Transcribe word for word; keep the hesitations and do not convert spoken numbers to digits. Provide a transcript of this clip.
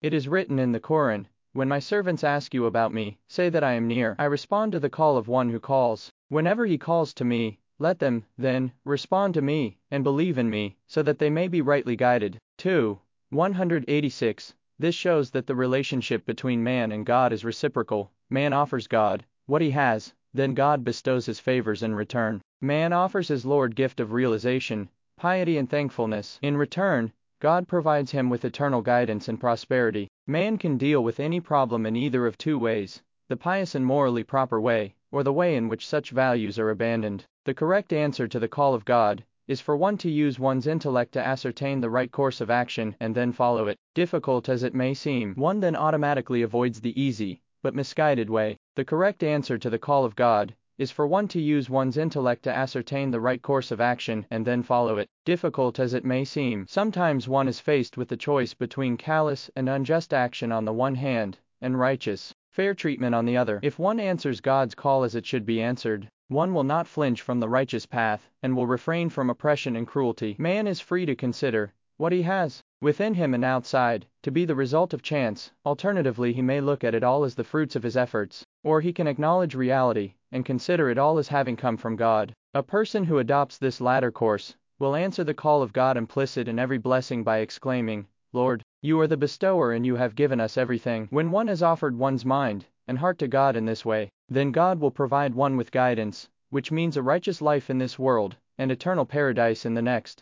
It is written in the Quran, "When my servants ask you about me, say that I am near. I respond to the call of one who calls. Whenever he calls to me, let them, then, respond to me, and believe in me, so that they may be rightly guided." two. one hundred eighty-six. This shows that the relationship between man and God is reciprocal. Man offers God what he has, then God bestows his favors in return. Man offers his Lord gift of realization, piety and thankfulness. In return, God provides him with eternal guidance and prosperity. Man can deal with any problem in either of two ways: the pious and morally proper way, or the way in which such values are abandoned. The correct answer to the call of God is for one to use one's intellect to ascertain the right course of action and then follow it. Difficult as it may seem, one then automatically avoids the easy, but misguided way. The correct answer to the call of God is for one to use one's intellect to ascertain the right course of action and then follow it. Difficult as it may seem, sometimes one is faced with the choice between callous and unjust action on the one hand, and righteous, fair treatment on the other. If one answers God's call as it should be answered, one will not flinch from the righteous path, and will refrain from oppression and cruelty. Man is free to consider what he has, within him and outside, to be the result of chance. Alternatively, he may look at it all as the fruits of his efforts, or he can acknowledge reality, and consider it all as having come from God. A person who adopts this latter course will answer the call of God implicit in every blessing by exclaiming, "Lord, you are the bestower and you have given us everything." When one has offered one's mind and heart to God in this way, then God will provide one with guidance, which means a righteous life in this world, and eternal paradise in the next.